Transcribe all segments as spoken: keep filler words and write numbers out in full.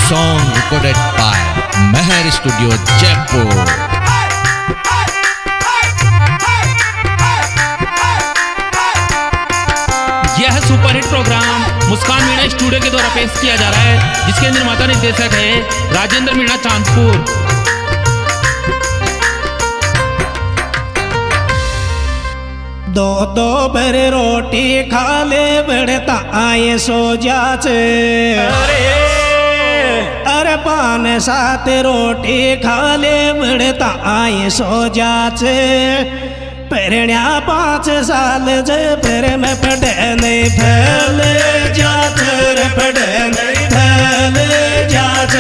song recorded by Meher Studio Jaipur. यह superhit programme Muskan Meena studio के द्वारा पेश किया जा रहा है, जिसके निर्माता निर्देशक है राजेंद्र मीणा चांदपुर। दो दो बर रोटी खा ले बढ़ता आए सो जाचे, अरे अरे पान सात रोटी खा ले बढ़ता आए सो जाचे। परण्या पाँच साल जे फिर में पढ़े नहीं फैल जात रे पढ़े नहीं फैल जात।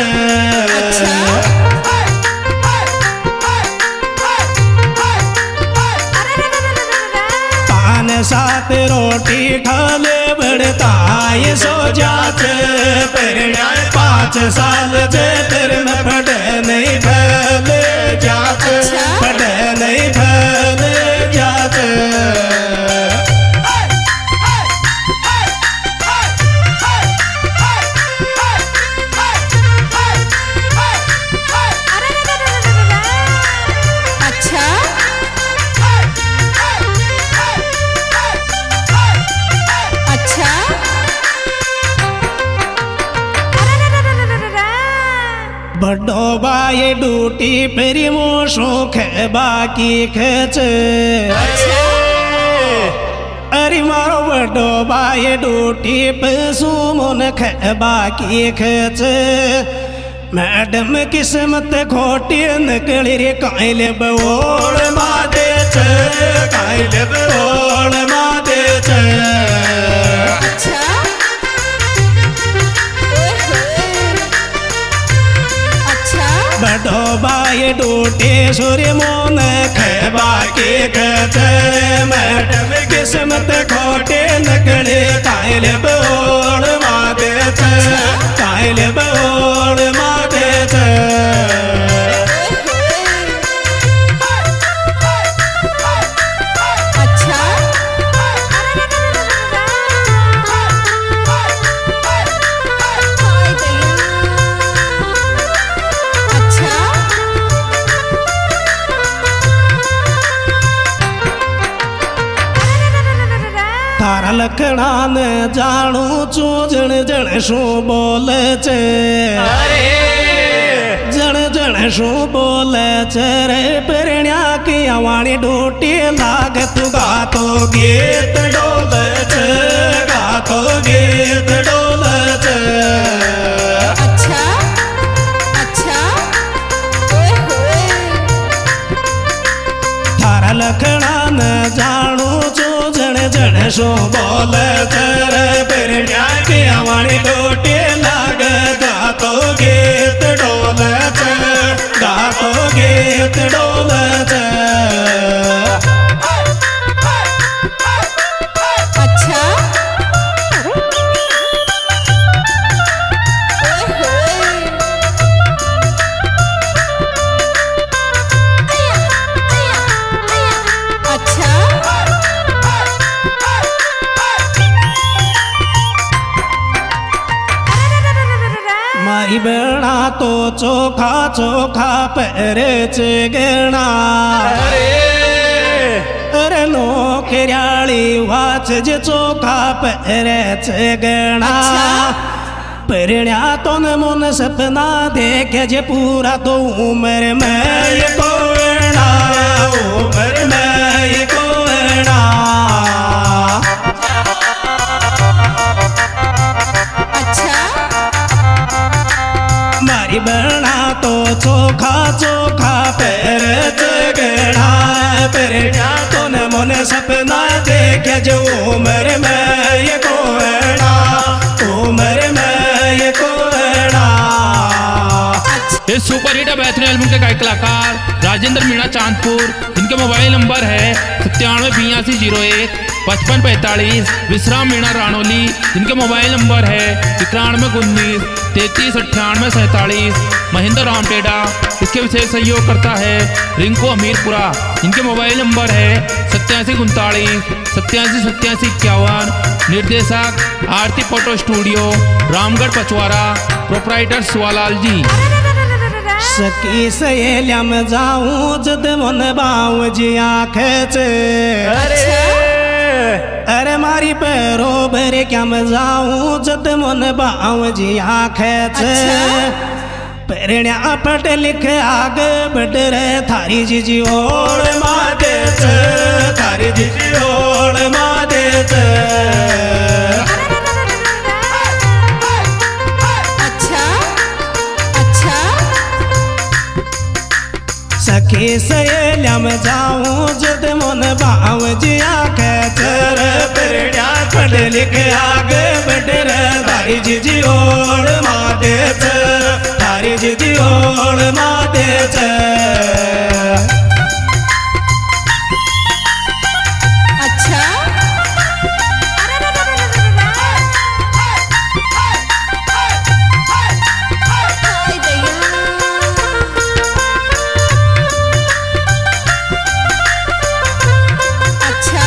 पान सात रोटी खा ले बढ़ता ये सो जात। परण्या पाँच साल जे फिर में पढ़े नहीं फैल जात, पढ़े नहीं फैल जात। बड़ो बाये डूटी पेरी मोशो खे बाकी खेच, अरे मारो बड़ो बाये डूटी पे सुमन खे बाकी खेच। मैडम किस्मत खोटी निकली रे काइले बोल मादे च, काइले बोल मादे च। बड़ो बाये डूटे सूर्य मोन खेबा के कहते। मैडम किस्मत खोटे नकड़े काइले बोल मादे थे, काइले बोल मादे थे। तारा लखना ने जानू चू जन जन शू बोले चे, अरे जन जन शू बोले चे रे। परण्या की आवानी डूटी लाग तू गातो गीत डोले चे, गातो गीत डोले चे। अच्छा अच्छा तारा लखना ने जानू चू जन जन शो बोले तेरे। परण्या की आवानी डोटी लाग गातो गीत डोले चे, गातो गीत डोले चे। अच्छा माई बेड़ा तो चोखा चोखा पैरे चे गेना, अरे नौकरियाली वाच जे चोखा पैरे चे गेना। परण्या तो न मन सपना देखे जे पूरा तो उम्र में ये कोना, उम्र में ये कोना। मारी बना तो चोखा चोखा पैर चगड़ा। परण्या तो न मन सपना देखे जो उम्र में ये कोना, उम्र में ये कोना। इस सुपरहिट बेहतरीन एल्बम के गायक कलाकार राजेंद्र मीणा चांदपुर, इनके मोबाइल नंबर है सत्तानवे बियासी जीरो एक पचपन पैंतालीस। विश्राम मीणा रानोली, जिनके मोबाइल नंबर है इक्यानवे उन्नीस तैतीस अट्ठानवे सैंतालीस। महेंद्र राम टेडा, इसके विशेष सहयोग करता है रिंकू अमीरपुरा, इनके मोबाइल नंबर है सत्तासी उनतालीस सत्तासी सत्तासी इक्यावन। निर्देशक Aarti photo studio, Ramgarh Pachwara. Proprietor Suwalal ji. सखी सहेलिया में जाऊं जद मन बाऊ जी आँखें से अरे मारी पैरो भरे क्या मैं जाऊं जद मन बाऊ जी आँखें से पेरण्या पट लिख आगे बढ़ रे थारी जी जी ओड़ मादे से थारी जी जी ओड़ मादे से अच्छा अच्छा सखी सहेलिया में जाऊं जद मन बाऊ जी आँखें चर पेरण्या पट लिख आगे बढ़ रे थारी जी जी ओड़ मादे से थारी जी जी ओड़ मादे से अच्छा हाय दैया अच्छा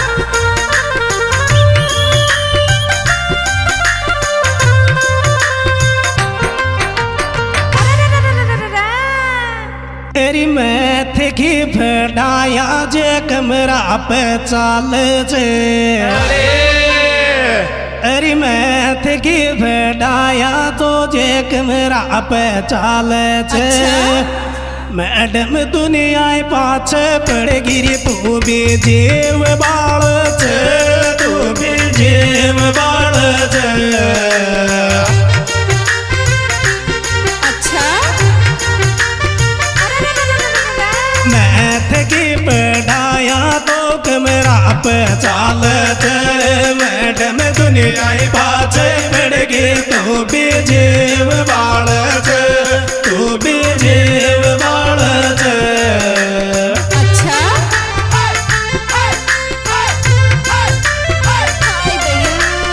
तेरी मैं थी फटाया जे कमरा पे चाल जे अरे मैं थी फटाया तो जे कमरा पे चाल जे मैडम दुनिया पाछे पड़ गिरी तू भी जीव बाल जे तू भी जीव बाल जे अच्छा मैथ की पढ़ाया तो कमरा पे चाल मैडम दुनिया पाछे पड़ गई तू भी जीव बाल तू भी जीव बाल अच्छा हाय दैया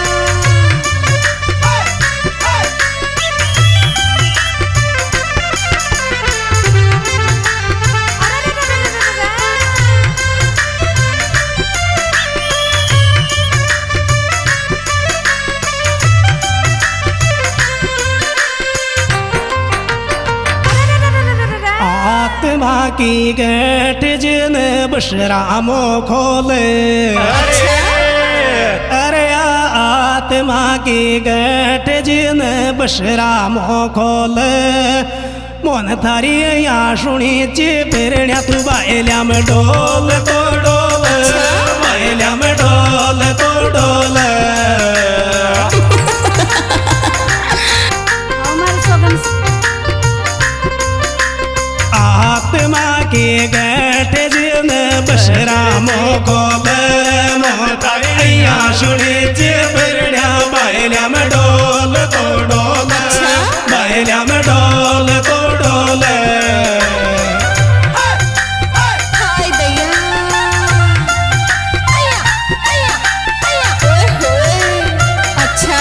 आत्मा की गेट जिन बशरामो खोले अरे आत्मा की गेट जिन बशरामो खोले मोन थारी या सुनी ची पेरण्या तू बायल्या में डोल तो डोल बायल्या में डोल तो डोल हमारे सोगन आत्मा की गेट जिन बशरामो खोले मोन थारी या सुनी ची पेरण्या बायल्या में डोल तो डोल बायल्या में डोल तो डोल हाय दैया अया अया अया ओए होए अच्छा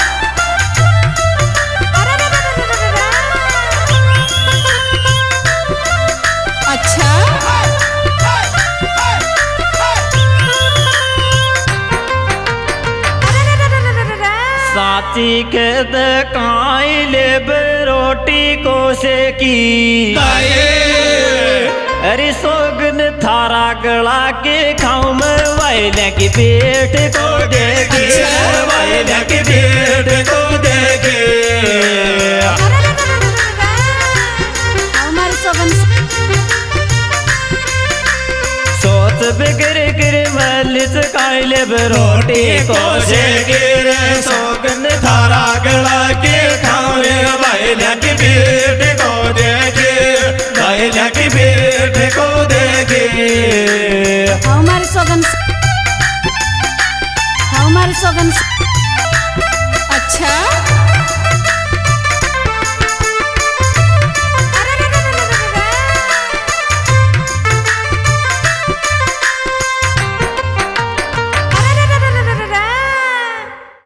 अच्छा साची के काइले रोटी को से की अरे सोगन थारा गला के खाऊं मैं वायला की पेट को देखे वायला की पेट को देखे हमारे सोगन सोच बिगर गिर मलिस काइले रोटी को से गिर सोगन थारा गला के खाऊं वायला की पेट को देखे वायला की पेट को देखे हमारे सोगन हमारे सोगन